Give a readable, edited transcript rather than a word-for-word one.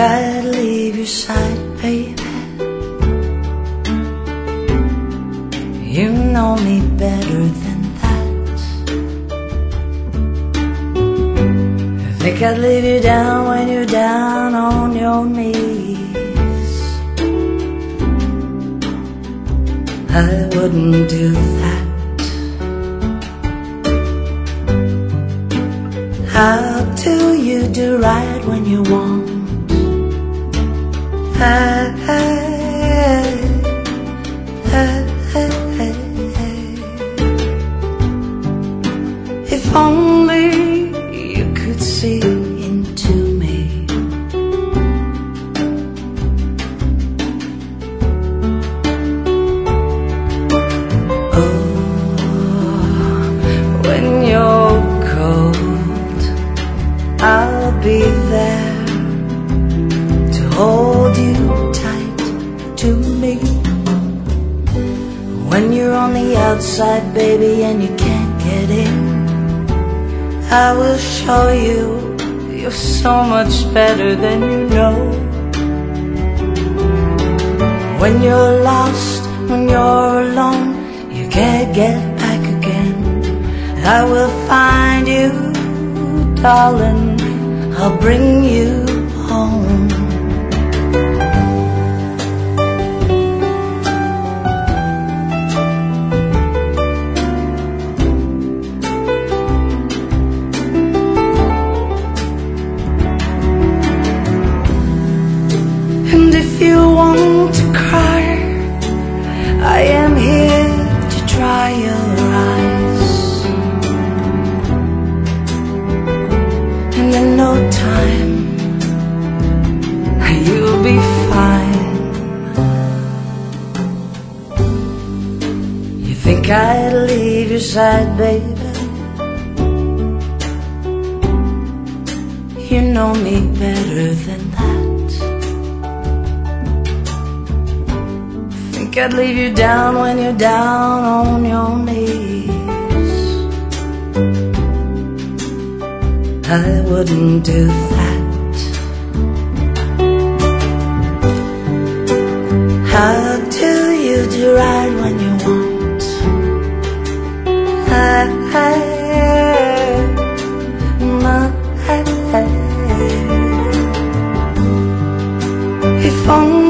I'd leave your side, baby. You know me better than that. Think I'd leave you down when you're down on your knees. I wouldn't do that. How do you do right when you want? If only you could see into me. Oh, when you're cold, I'll be there to hold you tight to me. When you're on the outside, baby, and you can't get in, I will show you you're so much better than you know. When you're lost, when you're alone, you can't get back again, I will find you, darling, I'll bring you home. And if you want to cry, I am here to dry your eyes. And in no time, you'll be fine. You think I'd leave your side, baby? You know me better than that. Think I'd leave you down when you're down on your knees? I wouldn't do that. How do you do right when you want? If only